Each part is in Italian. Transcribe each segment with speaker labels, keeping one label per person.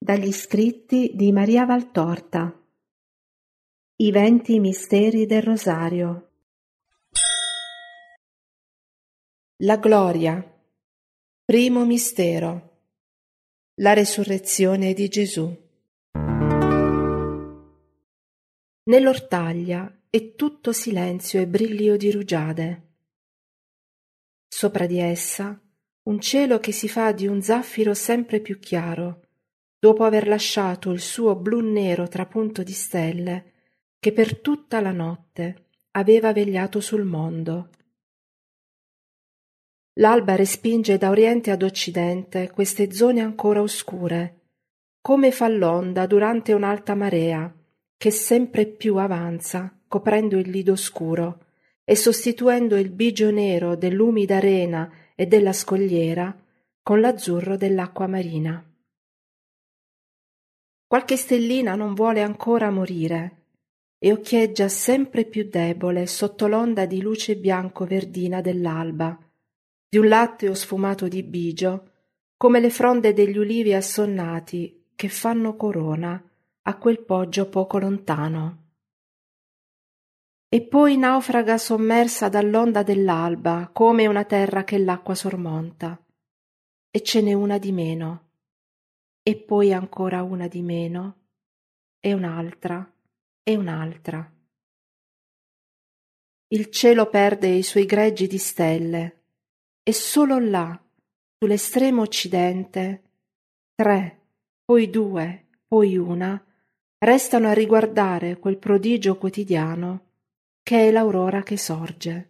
Speaker 1: Dagli scritti di Maria Valtorta. I 20 misteri del Rosario. La gloria. Primo mistero. La resurrezione di Gesù. Nell'ortaglia è tutto silenzio e brillio di rugiade. Sopra di essa un cielo che si fa di un zaffiro sempre più chiaro, dopo aver lasciato il suo blu-nero trapunto di stelle che per tutta la notte aveva vegliato sul mondo. L'alba respinge da oriente ad occidente queste zone ancora oscure, come fa l'onda durante un'alta marea, che sempre più avanza, coprendo il lido scuro e sostituendo il bigio nero dell'umida arena e della scogliera con l'azzurro dell'acqua marina. Qualche stellina non vuole ancora morire e occhieggia sempre più debole sotto l'onda di luce bianco-verdina dell'alba, di un latteo sfumato di bigio, come le fronde degli ulivi assonnati che fanno corona a quel poggio poco lontano. E poi naufraga sommersa dall'onda dell'alba come una terra che l'acqua sormonta, e ce n'è una di meno, e poi ancora una di meno, e un'altra, e un'altra. Il cielo perde i suoi greggi di stelle, e solo là, sull'estremo occidente, 3, poi 2, poi una, restano a riguardare quel prodigio quotidiano che è l'aurora che sorge.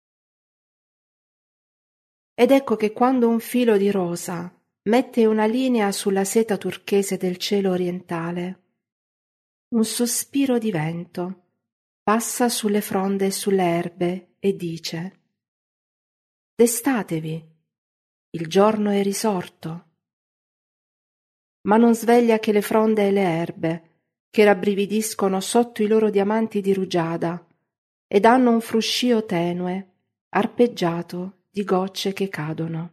Speaker 1: Ed ecco che quando un filo di rosa mette una linea sulla seta turchese del cielo orientale, un sospiro di vento passa sulle fronde e sulle erbe e dice: «Destatevi, il giorno è risorto». Ma non sveglia che le fronde e le erbe, che rabbrividiscono sotto i loro diamanti di rugiada ed hanno un fruscio tenue, arpeggiato di gocce che cadono.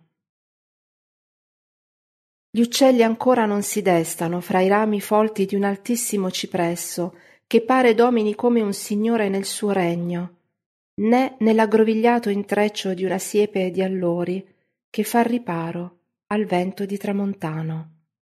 Speaker 1: Gli uccelli ancora non si destano fra i rami folti di un altissimo cipresso che pare domini come un signore nel suo regno, né nell'aggrovigliato intreccio di una siepe di allori che fa riparo al vento di tramontano.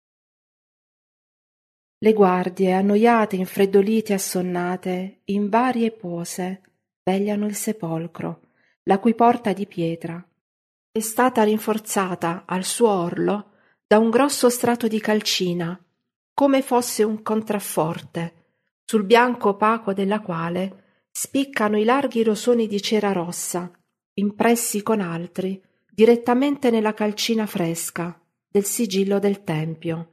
Speaker 1: Le guardie, annoiate, infreddolite, assonnate, in varie pose, vegliano il sepolcro, la cui porta di pietra è stata rinforzata al suo orlo da un grosso strato di calcina, come fosse un contrafforte, sul bianco opaco della quale spiccano i larghi rosoni di cera rossa, impressi con altri, direttamente nella calcina fresca del sigillo del tempio.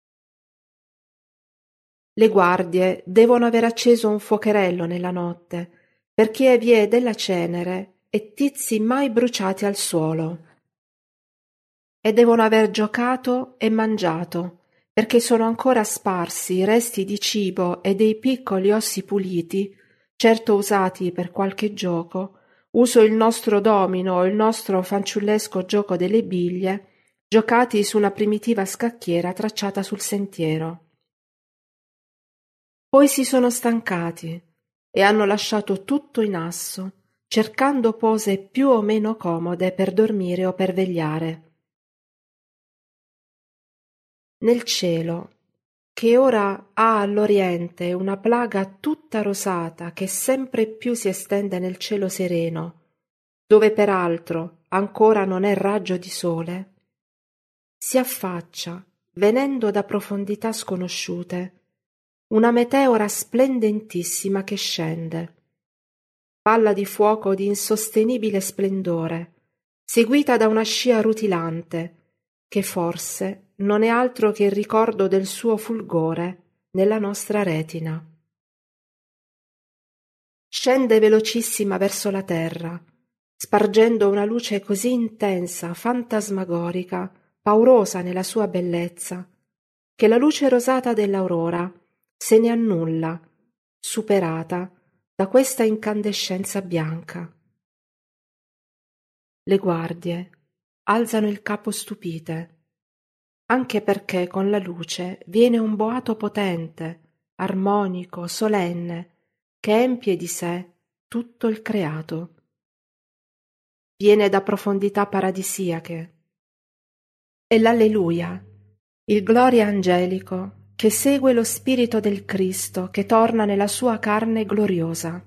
Speaker 1: Le guardie devono aver acceso un fuocherello nella notte, perché vi è della cenere e tizi mai bruciati al suolo. E devono aver giocato e mangiato, perché sono ancora sparsi i resti di cibo e dei piccoli ossi puliti, certo usati per qualche gioco, uso il nostro domino o il nostro fanciullesco gioco delle biglie, giocati su una primitiva scacchiera tracciata sul sentiero. Poi si sono stancati e hanno lasciato tutto in asso, cercando pose più o meno comode per dormire o per vegliare. Nel cielo, che ora ha all'oriente una plaga tutta rosata che sempre più si estende nel cielo sereno, dove peraltro ancora non è raggio di sole, si affaccia, venendo da profondità sconosciute, una meteora splendentissima che scende, palla di fuoco di insostenibile splendore, seguita da una scia rutilante, che forse non è altro che il ricordo del suo fulgore nella nostra retina. Scende velocissima verso la terra, spargendo una luce così intensa, fantasmagorica, paurosa nella sua bellezza, che la luce rosata dell'aurora se ne annulla, superata da questa incandescenza bianca. Le guardie alzano il capo stupite. anche perché con la luce viene un boato potente, armonico, solenne, che empie di sé tutto il creato. Viene da profondità paradisiache. È l'Alleluia, il gloria angelico che segue lo spirito del Cristo che torna nella sua carne gloriosa.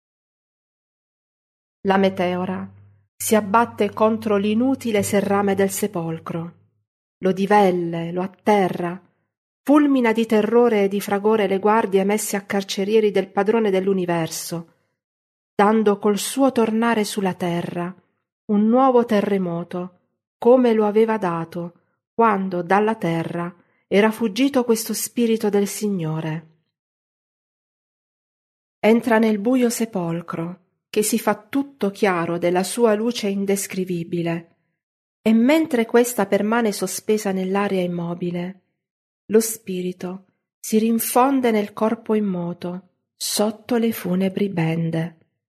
Speaker 1: La meteora si abbatte contro l'inutile serrame del sepolcro, lo divelle, lo atterra, fulmina di terrore e di fragore le guardie messe a carcerieri del padrone dell'universo, dando col suo tornare sulla terra un nuovo terremoto, come lo aveva dato quando dalla terra era fuggito questo spirito del Signore. Entra nel buio sepolcro, che si fa tutto chiaro della sua luce indescrivibile, e mentre questa permane sospesa nell'aria immobile, lo spirito si rinfonde nel corpo immoto, sotto le funebri bende.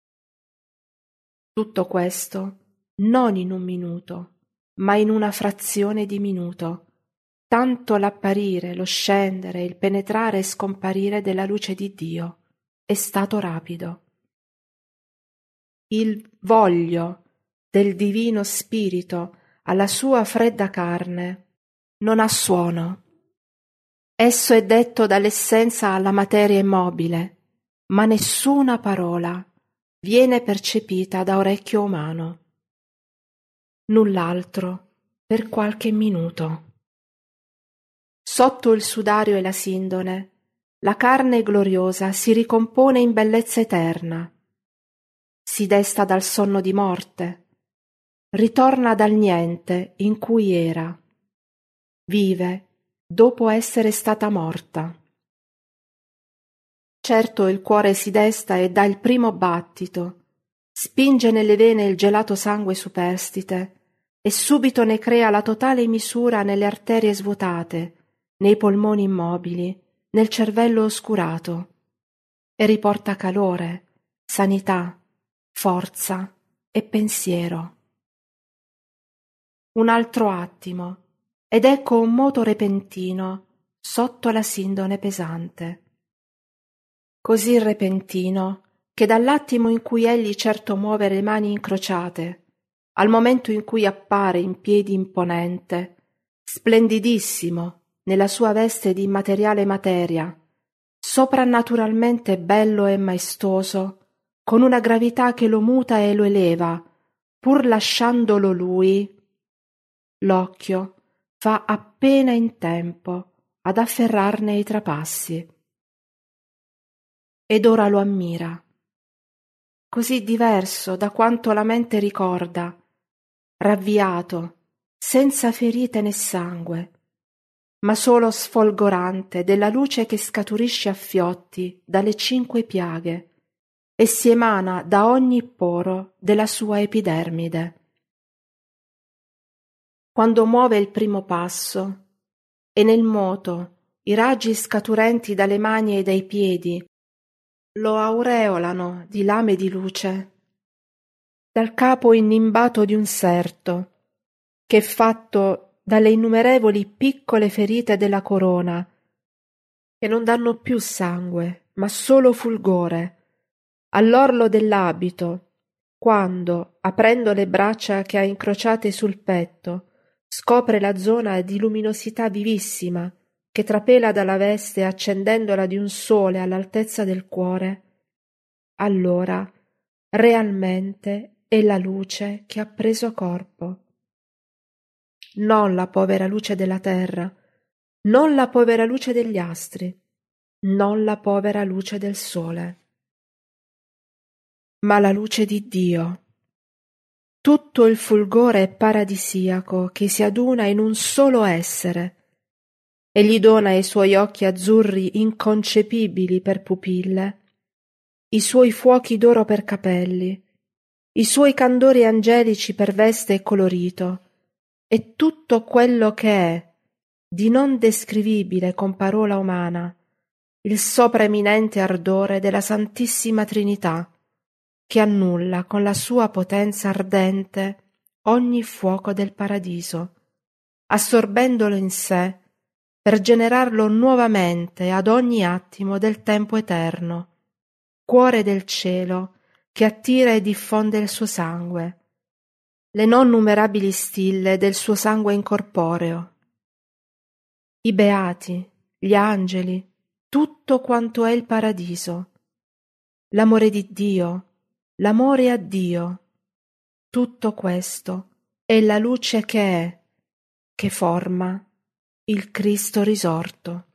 Speaker 1: Tutto questo non in un minuto, ma in una frazione di minuto, tanto l'apparire, lo scendere, il penetrare e scomparire della luce di Dio è stato rapido. Il voglio del divino spirito alla sua fredda carne non ha suono. Esso è detto dall'essenza alla materia immobile, ma nessuna parola viene percepita da orecchio umano. Null'altro per qualche minuto. Sotto il sudario e la sindone, la carne gloriosa si ricompone in bellezza eterna, si desta dal sonno di morte, ritorna dal niente in cui era, vive dopo essere stata morta. Certo il cuore si desta e dà il primo battito, spinge nelle vene il gelato sangue superstite e subito ne crea la totale misura nelle arterie svuotate, nei polmoni immobili, nel cervello oscurato, e riporta calore, sanità, forza e pensiero. Un altro attimo, ed ecco un moto repentino sotto la sindone pesante. Così repentino che dall'attimo in cui egli certo muove le mani incrociate, al momento in cui appare in piedi imponente, splendidissimo nella sua veste di immateriale materia, soprannaturalmente bello e maestoso, con una gravità che lo muta e lo eleva, pur lasciandolo lui, l'occhio fa appena in tempo ad afferrarne i trapassi. Ed ora lo ammira, così diverso da quanto la mente ricorda, ravviato, senza ferite né sangue, ma solo sfolgorante della luce che scaturisce a fiotti dalle 5 piaghe e si emana da ogni poro della sua epidermide. Quando muove il primo passo, e nel moto i raggi scaturenti dalle mani e dai piedi lo aureolano di lame di luce, dal capo innimbato di un serto, che è fatto dalle innumerevoli piccole ferite della corona, che non danno più sangue, ma solo fulgore, all'orlo dell'abito, quando, aprendo le braccia che ha incrociate sul petto, scopre la zona di luminosità vivissima che trapela dalla veste accendendola di un sole all'altezza del cuore, allora realmente è la luce che ha preso corpo. Non la povera luce della terra, non la povera luce degli astri, non la povera luce del sole, ma la luce di Dio. Tutto il fulgore paradisiaco che si aduna in un solo essere e gli dona i suoi occhi azzurri inconcepibili per pupille, i suoi fuochi d'oro per capelli, i suoi candori angelici per veste e colorito, e tutto quello che è, di non descrivibile con parola umana, il sopraeminente ardore della Santissima Trinità, che annulla con la sua potenza ardente ogni fuoco del paradiso assorbendolo in sé per generarlo nuovamente ad ogni attimo del tempo eterno, cuore del cielo che attira e diffonde il suo sangue, le non numerabili stille del suo sangue incorporeo. I beati, gli angeli, tutto quanto è il paradiso, l'amore di Dio, l'amore a Dio, tutto questo è la luce che forma il Cristo risorto.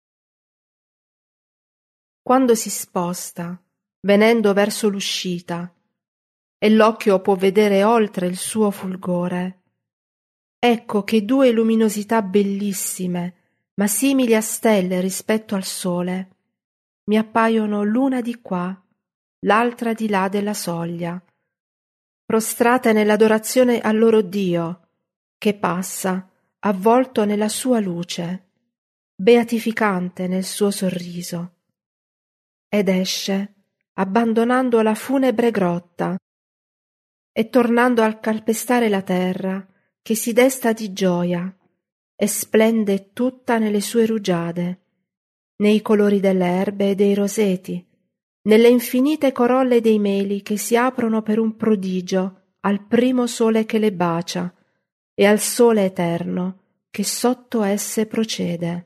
Speaker 1: Quando si sposta, venendo verso l'uscita, e l'occhio può vedere oltre il suo fulgore, ecco che due luminosità bellissime, ma simili a stelle rispetto al sole, mi appaiono l'una di qua, l'altra di là della soglia, prostrate nell'adorazione al loro Dio, che passa, avvolto nella sua luce, beatificante nel suo sorriso, ed esce, abbandonando la funebre grotta, e tornando a calpestare la terra, che si desta di gioia, e splende tutta nelle sue rugiade, nei colori delle erbe e dei roseti, nelle infinite corolle dei meli che si aprono per un prodigio al primo sole che le bacia e al sole eterno che sotto esse procede.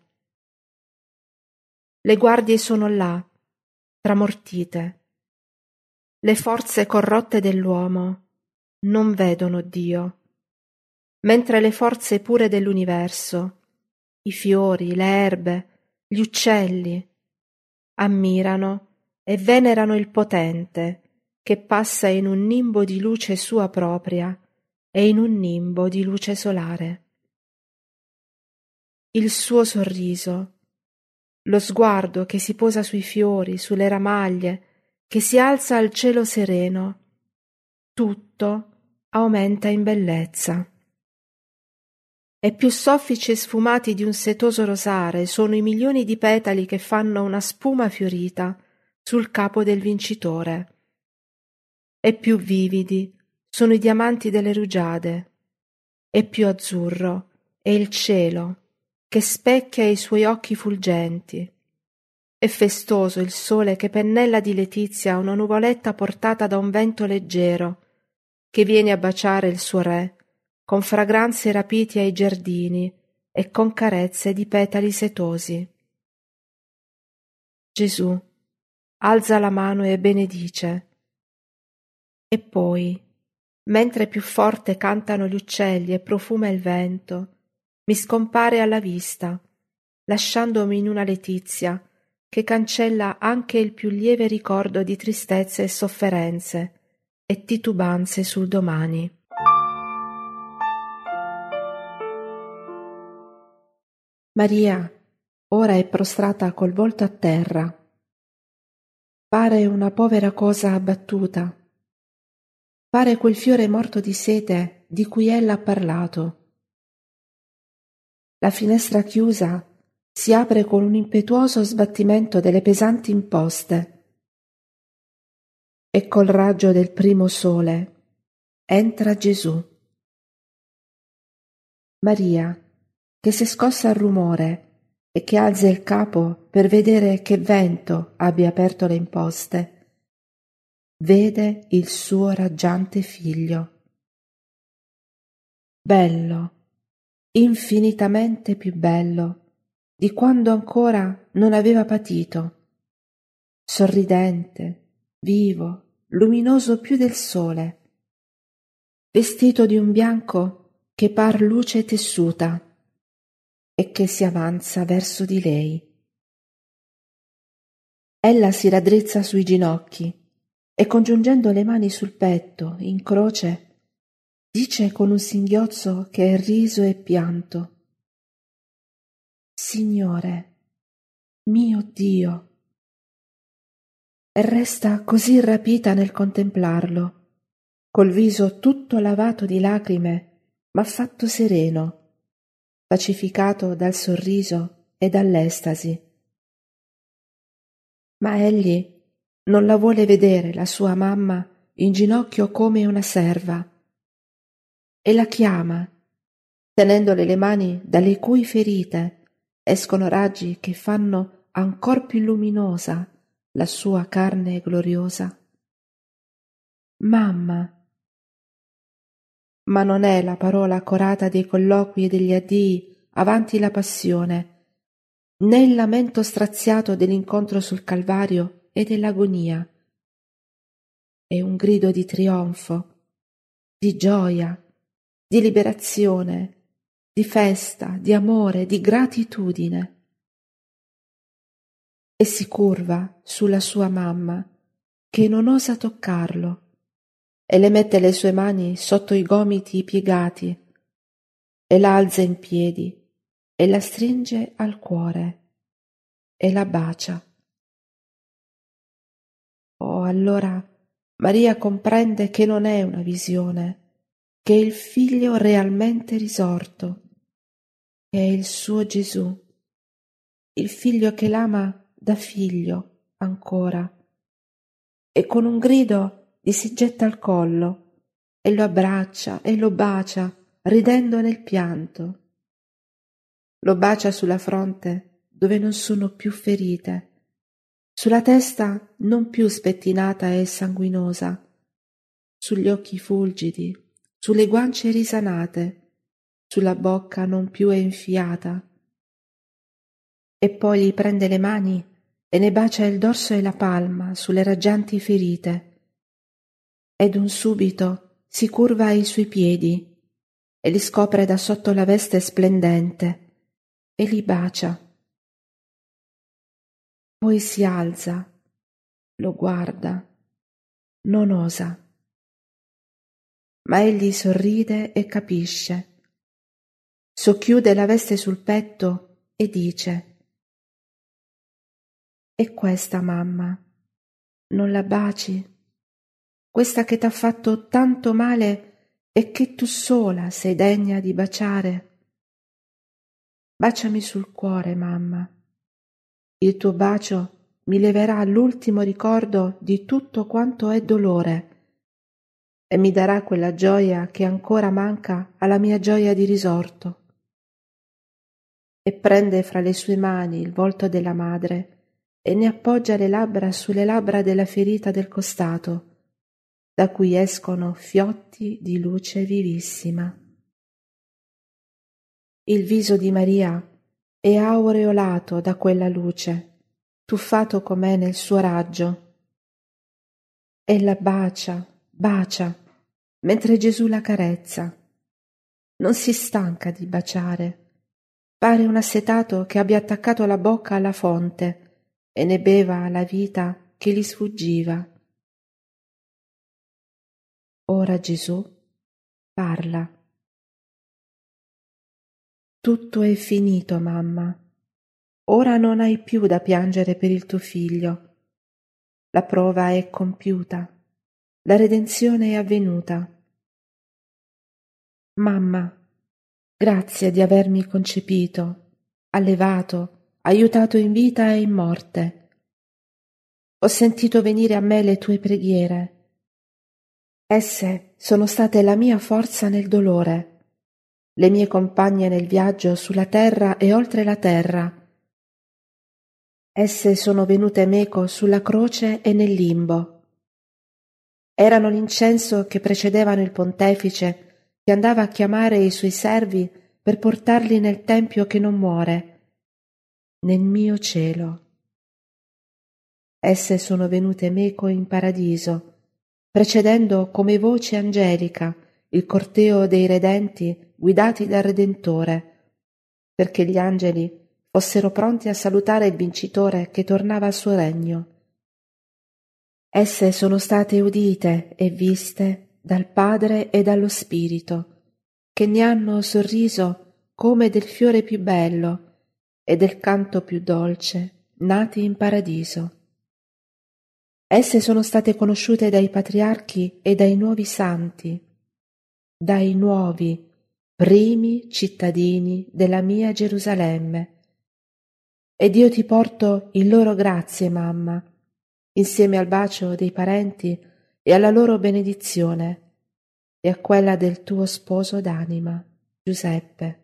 Speaker 1: Le guardie sono là, tramortite. Le forze corrotte dell'uomo non vedono Dio, mentre le forze pure dell'universo, i fiori, le erbe, gli uccelli, ammirano e venerano il potente che passa in un nimbo di luce sua propria e in un nimbo di luce solare. Il suo sorriso, lo sguardo che si posa sui fiori, sulle ramaglie, che si alza al cielo sereno, tutto aumenta in bellezza. E più soffici e sfumati di un setoso rosare sono i milioni di petali che fanno una spuma fiorita sul capo del vincitore. E più vividi sono i diamanti delle rugiade, e più azzurro è il cielo che specchia i suoi occhi fulgenti. È festoso il sole che pennella di letizia una nuvoletta portata da un vento leggero, che viene a baciare il suo re, con fragranze rapiti ai giardini e con carezze di petali setosi. Gesù alza la mano e benedice. E poi, mentre più forte cantano gli uccelli e profuma il vento, mi scompare alla vista, lasciandomi in una letizia che cancella anche il più lieve ricordo di tristezze e sofferenze e titubanze sul domani. Maria ora è prostrata col volto a terra. Pare una povera cosa abbattuta. Pare quel fiore morto di sete di cui ella ha parlato. La finestra chiusa si apre con un impetuoso sbattimento delle pesanti imposte e col raggio del primo sole entra Gesù. Maria, che s'è scossa al rumore e che alza il capo per vedere che vento abbia aperto le imposte, vede il suo raggiante figlio. Bello, infinitamente più bello di quando ancora non aveva patito, sorridente, vivo, luminoso più del sole, vestito di un bianco che par luce tessuta e che si avanza verso di lei. Ella si raddrizza sui ginocchi e congiungendo le mani sul petto, in croce, dice con un singhiozzo che è riso e pianto: Signore, mio Dio! E resta così rapita nel contemplarlo, col viso tutto lavato di lacrime, ma fatto sereno, pacificato dal sorriso e dall'estasi. Ma egli non la vuole vedere la sua mamma in ginocchio come una serva, e la chiama, tenendole le mani dalle cui ferite escono raggi che fanno ancor più luminosa la sua carne gloriosa. Mamma! Ma non è la parola accorata dei colloqui e degli addii avanti la passione, né il lamento straziato dell'incontro sul Calvario e dell'agonia. È un grido di trionfo, di gioia, di liberazione, di festa, di amore, di gratitudine. E si curva sulla sua mamma, che non osa toccarlo, e le mette le sue mani sotto i gomiti piegati, e la alza in piedi, e la stringe al cuore, e la bacia. Oh, allora Maria comprende che non è una visione, che è il Figlio realmente risorto, che è il suo Gesù, il Figlio che l'ama da figlio ancora, e con un grido gli si getta al collo e lo abbraccia e lo bacia, ridendo nel pianto. Lo bacia sulla fronte dove non sono più ferite, sulla testa non più spettinata e sanguinosa, sugli occhi fulgidi, sulle guance risanate, sulla bocca non più enfiata. E poi gli prende le mani e ne bacia il dorso e la palma sulle raggianti ferite. Ed un subito si curva ai suoi piedi e li scopre da sotto la veste splendente e li bacia. Poi si alza, lo guarda, non osa. Ma egli sorride e capisce. Socchiude la veste sul petto e dice: «E questa, mamma, non la baci? Questa che t'ha fatto tanto male e che tu sola sei degna di baciare? Baciami sul cuore, mamma. Il tuo bacio mi leverà l'ultimo ricordo di tutto quanto è dolore e mi darà quella gioia che ancora manca alla mia gioia di risorto». E prende fra le sue mani il volto della madre e ne appoggia le labbra sulle labbra della ferita del costato, da cui escono fiotti di luce vivissima. Il viso di Maria è aureolato da quella luce, tuffato com'è nel suo raggio. Ella bacia, bacia, mentre Gesù la carezza. Non si stanca di baciare. Pare un assetato che abbia attaccato la bocca alla fonte e ne beva la vita che gli sfuggiva. Ora Gesù parla. Tutto è finito, mamma. Ora non hai più da piangere per il tuo figlio. La prova è compiuta. La redenzione è avvenuta. Mamma, grazie di avermi concepito, allevato, aiutato in vita e in morte. Ho sentito venire a me le tue preghiere. Esse sono state la mia forza nel dolore, le mie compagne nel viaggio sulla terra e oltre la terra. Esse sono venute meco sulla croce e nel limbo. Erano l'incenso che precedevano il pontefice che andava a chiamare i suoi servi per portarli nel tempio che non muore, nel mio cielo. Esse sono venute meco in paradiso, precedendo come voce angelica il corteo dei redenti guidati dal Redentore, perché gli angeli fossero pronti a salutare il vincitore che tornava al suo regno. Esse sono state udite e viste dal Padre e dallo Spirito, che ne hanno sorriso come del fiore più bello e del canto più dolce, nati in paradiso. Esse sono state conosciute dai patriarchi e dai nuovi santi, dai nuovi, primi cittadini della mia Gerusalemme. Ed io ti porto in loro grazie, mamma, insieme al bacio dei parenti e alla loro benedizione e a quella del tuo sposo d'anima. Giuseppe.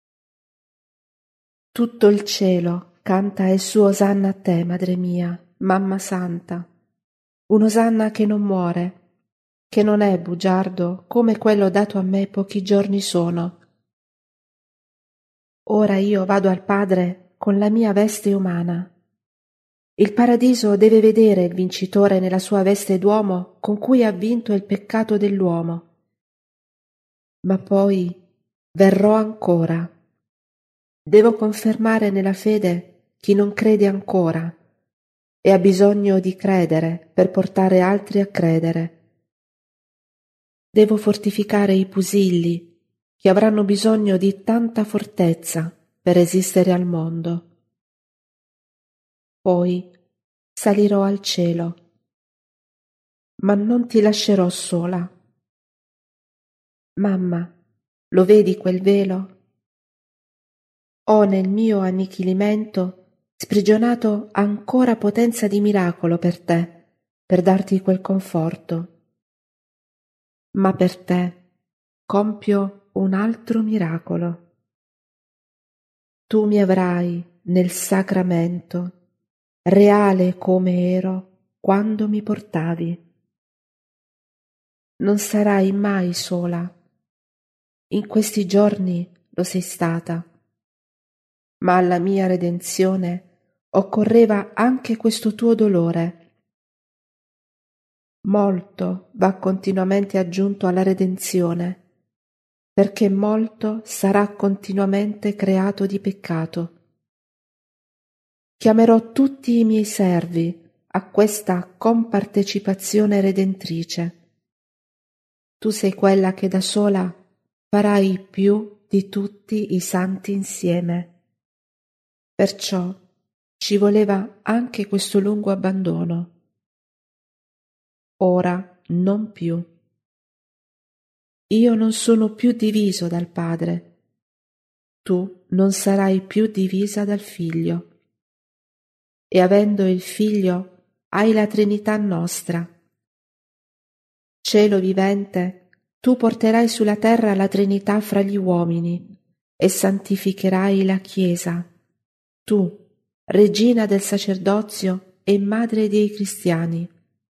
Speaker 1: Tutto il cielo canta il suo osanna a te, madre mia, mamma santa, un'osanna che non muore, che non è bugiardo come quello dato a me pochi giorni sono. Ora io vado al Padre con la mia veste umana. Il paradiso deve vedere il vincitore nella sua veste d'uomo con cui ha vinto il peccato dell'uomo. Ma poi verrò ancora. Devo confermare nella fede chi non crede ancora e ha bisogno di credere per portare altri a credere. Devo fortificare i pusilli che avranno bisogno di tanta fortezza per resistere al mondo. Poi salirò al cielo, ma non ti lascerò sola. Mamma, lo vedi quel velo? Ho nel mio annichilimento sprigionato ancora potenza di miracolo per te, per darti quel conforto. Ma per te compio un altro miracolo. Tu mi avrai nel sacramento, reale come ero quando mi portavi. Non sarai mai sola. In questi giorni lo sei stata. Ma alla mia redenzione occorreva anche questo tuo dolore. Molto va continuamente aggiunto alla redenzione, perché molto sarà continuamente creato di peccato. Chiamerò tutti i miei servi a questa compartecipazione redentrice. Tu sei quella che da sola farai più di tutti i santi insieme. Perciò ci voleva anche questo lungo abbandono. Ora non più. Io non sono più diviso dal Padre. Tu non sarai più divisa dal Figlio. E avendo il Figlio, hai la Trinità nostra. Cielo vivente, tu porterai sulla terra la Trinità fra gli uomini e santificherai la Chiesa. Tu, Regina del sacerdozio e Madre dei cristiani.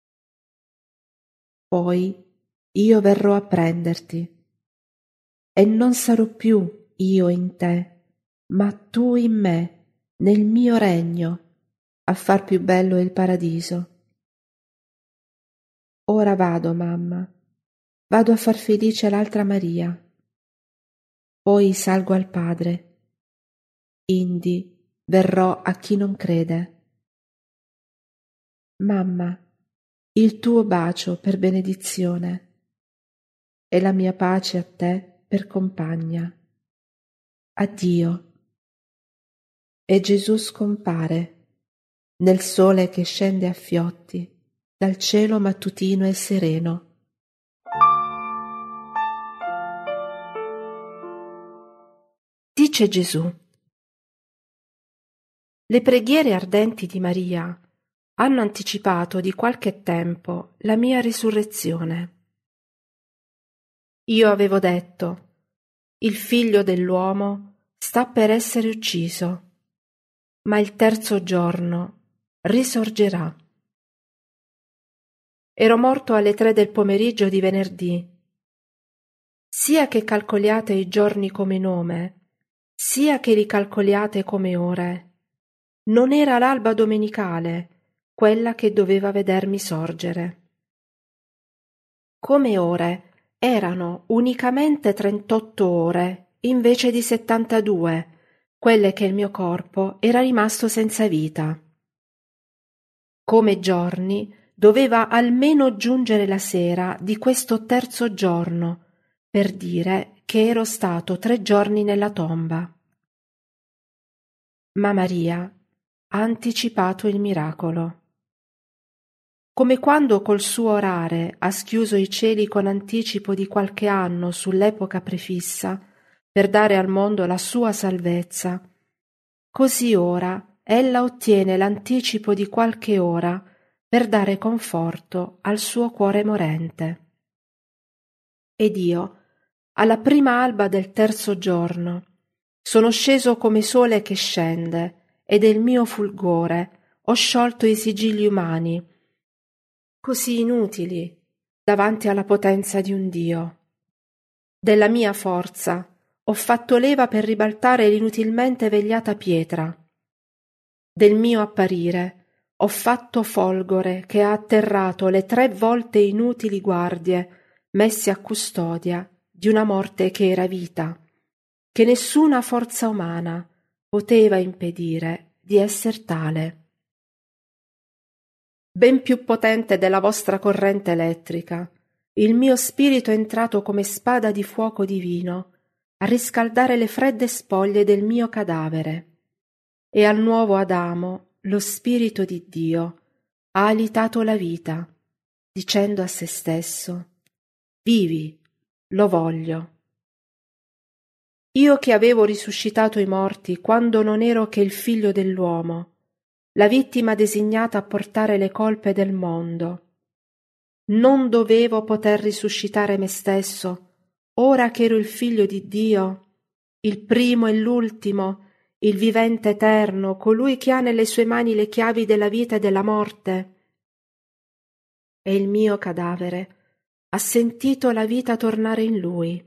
Speaker 1: Poi io verrò a prenderti e non sarò più io in te, ma tu in me, nel mio regno, a far più bello il paradiso. Ora vado, mamma, vado a far felice l'altra Maria. Poi salgo al Padre. Indi verrò a chi non crede. Mamma, il tuo bacio per benedizione e la mia pace a te per compagna. Addio. E Gesù scompare nel sole che scende a fiotti dal cielo mattutino e sereno. Dice Gesù: le preghiere ardenti di Maria hanno anticipato di qualche tempo la mia risurrezione. Io avevo detto: il figlio dell'uomo sta per essere ucciso, ma il terzo giorno risorgerà. Ero morto alle 3 del pomeriggio di venerdì. Sia che calcoliate i giorni come nome, sia che li calcoliate come ore, non era l'alba domenicale quella che doveva vedermi sorgere. Come ore erano unicamente 38 ore invece di 72, quelle che il mio corpo era rimasto senza vita. Come giorni doveva almeno giungere la sera di questo terzo giorno per dire che ero stato 3 giorni nella tomba. Ma Maria ha anticipato il miracolo. Come quando col suo orare ha schiuso i cieli con anticipo di qualche anno sull'epoca prefissa per dare al mondo la sua salvezza, così ora ella ottiene l'anticipo di qualche ora per dare conforto al suo cuore morente. Ed io alla prima alba del terzo giorno, sono sceso come sole che scende, e del mio fulgore ho sciolto i sigilli umani, così inutili davanti alla potenza di un Dio. Della mia forza ho fatto leva per ribaltare l'inutilmente vegliata pietra. Del mio apparire ho fatto folgore che ha atterrato le 3 volte inutili guardie messe a custodia di una morte che era vita, che nessuna forza umana poteva impedire di esser tale. Ben più potente della vostra corrente elettrica, il mio spirito è entrato come spada di fuoco divino a riscaldare le fredde spoglie del mio cadavere, e al nuovo Adamo lo spirito di Dio ha alitato la vita, dicendo a se stesso: vivi, lo voglio. Io che avevo risuscitato i morti quando non ero che il figlio dell'uomo, la vittima designata a portare le colpe del mondo, non dovevo poter risuscitare me stesso, ora che ero il figlio di Dio, il primo e l'ultimo, il vivente eterno, colui che ha nelle sue mani le chiavi della vita e della morte. E il mio cadavere ha sentito la vita tornare in lui.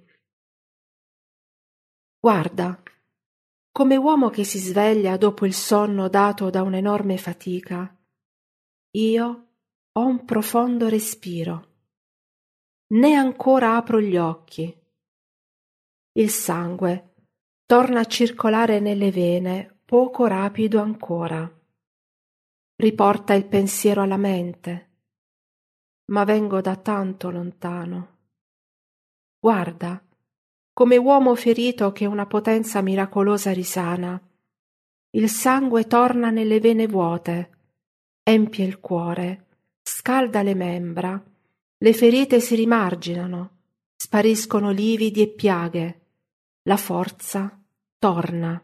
Speaker 1: Guarda, come uomo che si sveglia dopo il sonno dato da un'enorme fatica, io ho un profondo respiro. Né ancora apro gli occhi. Il sangue torna a circolare nelle vene poco rapido ancora. Riporta il pensiero alla mente, ma vengo da tanto lontano. Guarda, come uomo ferito che una potenza miracolosa risana, il sangue torna nelle vene vuote, empie il cuore, scalda le membra, le ferite si rimarginano, spariscono lividi e piaghe, la forza torna.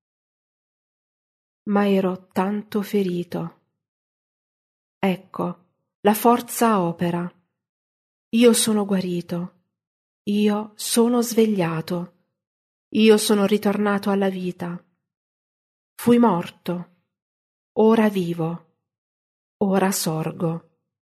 Speaker 1: Ma ero tanto ferito. Ecco, la forza opera. Io sono guarito. Io sono svegliato. Io sono ritornato alla vita. Fui morto. Ora vivo. Ora sorgo.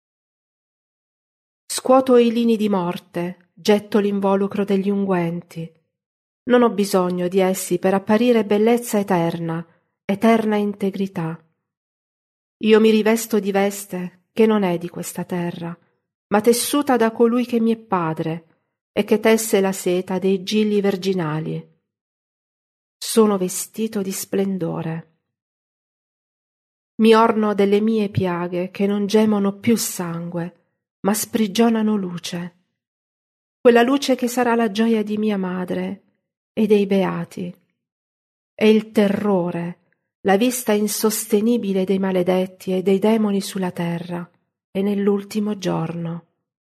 Speaker 1: Scuoto i lini di morte, getto l'involucro degli unguenti. Non ho bisogno di essi per apparire bellezza eterna, eterna integrità. Io mi rivesto di veste che non è di questa terra, ma tessuta da colui che mi è padre e che tesse la seta dei gigli virginali. Sono vestito di splendore. Mi orno delle mie piaghe che non gemono più sangue, ma sprigionano luce. Quella luce che sarà la gioia di mia madre e dei beati. È il terrore, la vista insostenibile dei maledetti e dei demoni sulla terra e nell'ultimo giorno.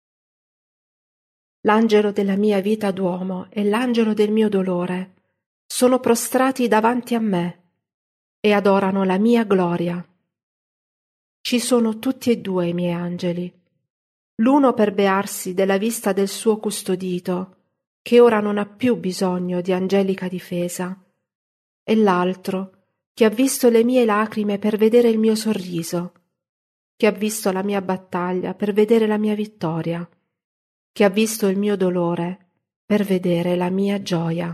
Speaker 1: L'angelo della mia vita d'uomo e l'angelo del mio dolore sono prostrati davanti a me e adorano la mia gloria. Ci sono tutti e 2 i miei angeli, l'uno per bearsi della vista del suo custodito, che ora non ha più bisogno di angelica difesa, e l'altro che ha visto le mie lacrime per vedere il mio sorriso, che ha visto la mia battaglia per vedere la mia vittoria, che ha visto il mio dolore per vedere la mia gioia.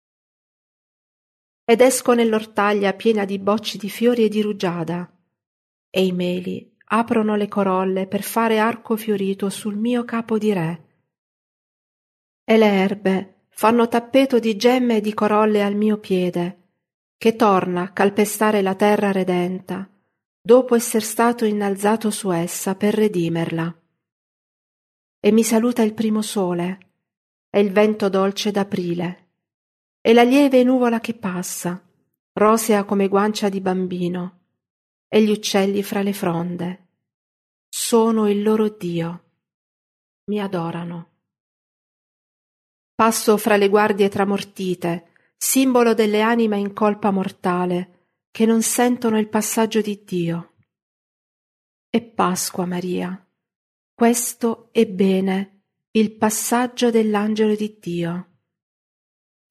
Speaker 1: Ed esco nell'ortaglia piena di bocci di fiori e di rugiada, e i meli aprono le corolle per fare arco fiorito sul mio capo di re, e le erbe fanno tappeto di gemme e di corolle al mio piede, che torna a calpestare la terra redenta, dopo esser stato innalzato su essa per redimerla. E mi saluta il primo sole, e il vento dolce d'aprile, e la lieve nuvola che passa, rosea come guancia di bambino, e gli uccelli fra le fronde. Sono il loro Dio. Mi adorano. Passo fra le guardie tramortite, simbolo delle anime in colpa mortale, che non sentono il passaggio di Dio. E Pasqua, Maria, questo è bene, il passaggio dell'angelo di Dio.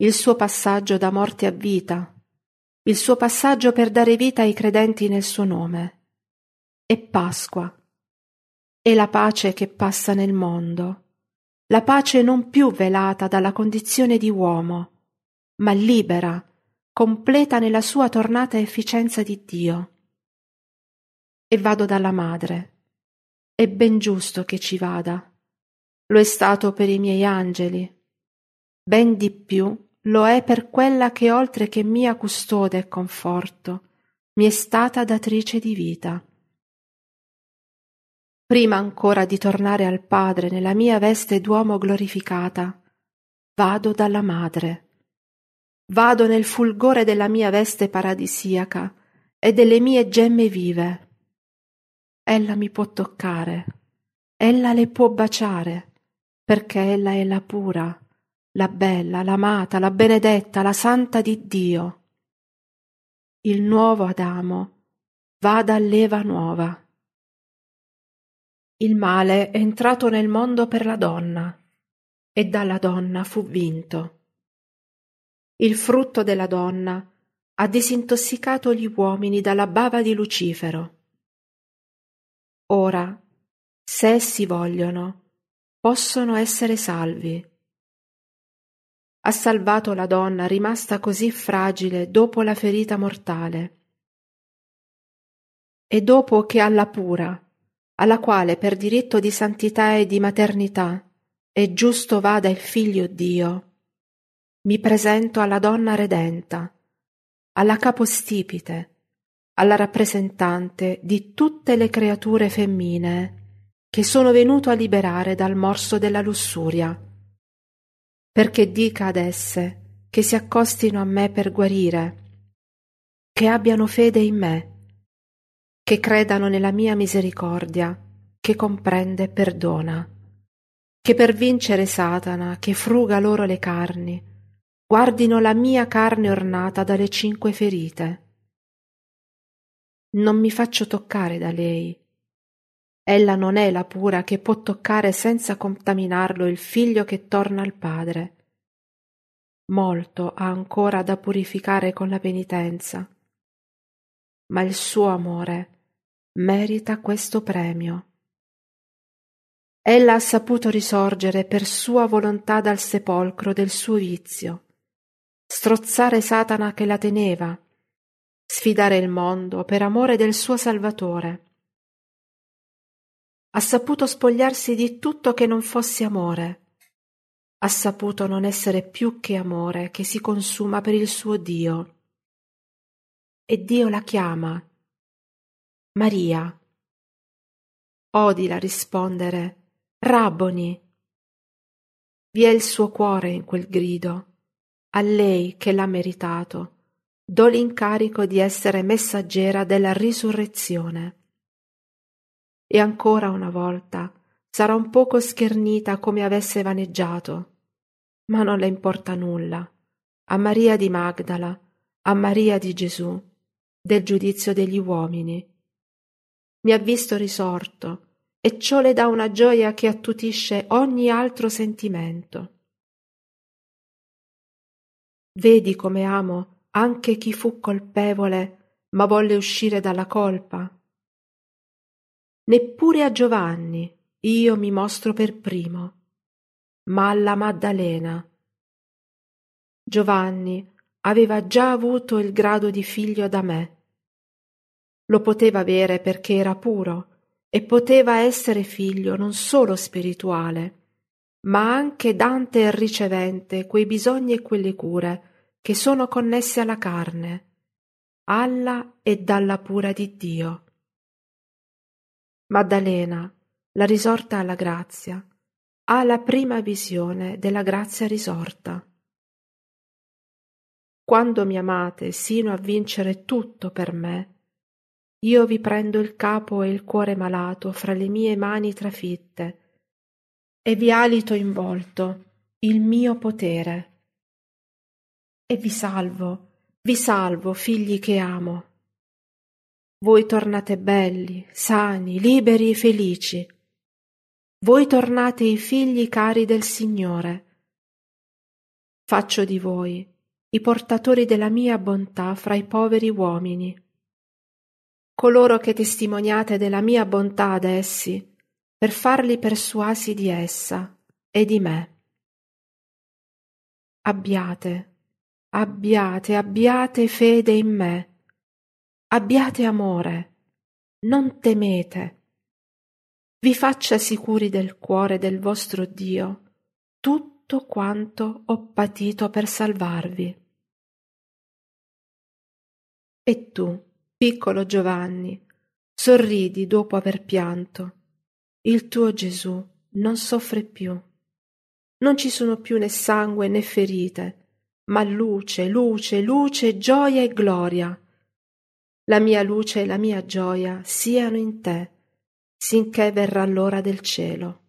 Speaker 1: il suo passaggio da morte a vita, il suo passaggio per dare vita ai credenti nel suo nome. È Pasqua, è la pace che passa nel mondo, la pace non più velata dalla condizione di uomo, ma libera, completa nella sua tornata efficienza di Dio. E vado dalla madre. È ben giusto che ci vada. Lo è stato per i miei angeli. Ben di più lo è per quella che oltre che mia custode e conforto, mi è stata datrice di vita. Prima ancora di tornare al Padre nella mia veste d'uomo glorificata, vado dalla madre. Vado nel fulgore della mia veste paradisiaca e delle mie gemme vive. Ella mi può toccare, ella le può baciare, perché ella è la pura, la bella, l'amata, la benedetta, la santa di Dio. Il nuovo Adamo va dall'Eva nuova. Il male è entrato nel mondo per la donna, e dalla donna fu vinto. Il frutto della donna ha disintossicato gli uomini dalla bava di Lucifero. Ora, se essi vogliono, possono essere salvi. Ha salvato la donna rimasta così fragile dopo la ferita mortale. E dopo che alla pura, alla quale per diritto di santità e di maternità è giusto vada il Figlio Dio, mi presento alla donna redenta, alla capostipite, alla rappresentante di tutte le creature femminee che sono venuto a liberare dal morso della lussuria, perché dica ad esse che si accostino a me per guarire, che abbiano fede in me, che credano nella mia misericordia, che comprende e perdona, che per vincere Satana, che fruga loro le carni, guardino la mia carne ornata dalle 5 ferite. Non mi faccio toccare da lei. Ella non è la pura che può toccare senza contaminarlo il figlio che torna al Padre. Molto ha ancora da purificare con la penitenza, ma il suo amore merita questo premio. Ella ha saputo risorgere per sua volontà dal sepolcro del suo vizio, strozzare Satana che la teneva, sfidare il mondo per amore del suo Salvatore. Ha saputo spogliarsi di tutto che non fosse amore. Ha saputo non essere più che amore che si consuma per il suo Dio. E Dio la chiama Maria. Odila rispondere Rabboni. Vi è il suo cuore in quel grido. A lei che l'ha meritato do l'incarico di essere messaggera della risurrezione. E ancora una volta sarà un poco schernita come avesse vaneggiato, ma non le importa nulla. A Maria di Magdala, a Maria di Gesù, del giudizio degli uomini. Mi ha visto risorto, e ciò le dà una gioia che attutisce ogni altro sentimento. Vedi come amo anche chi fu colpevole, ma volle uscire dalla colpa. Neppure a Giovanni io mi mostro per primo, ma alla Maddalena. Giovanni aveva già avuto il grado di figlio da me. Lo poteva avere perché era puro e poteva essere figlio non solo spirituale, ma anche dante e ricevente quei bisogni e quelle cure che sono connesse alla carne, alla e dalla pura di Dio. Maddalena, la risorta alla grazia, ha la prima visione della grazia risorta. Quando mi amate sino a vincere tutto per me, io vi prendo il capo e il cuore malato fra le mie mani trafitte e vi alito in volto il mio potere. E vi salvo, figli che amo. Voi tornate belli, sani, liberi e felici. Voi tornate i figli cari del Signore. faccio di voi i portatori della mia bontà fra i poveri uomini, coloro che testimoniate della mia bontà ad essi, per farli persuasi di essa e di me. Abbiate, abbiate fede in me, abbiate amore, non temete. Vi faccia sicuri del cuore del vostro Dio tutto quanto ho patito per salvarvi. E tu, piccolo Giovanni, sorridi dopo aver pianto. Il tuo Gesù non soffre più. Non ci sono più né sangue né ferite, ma luce, luce, luce, gioia e gloria. La mia luce e la mia gioia siano in te, sinché verrà l'ora del cielo.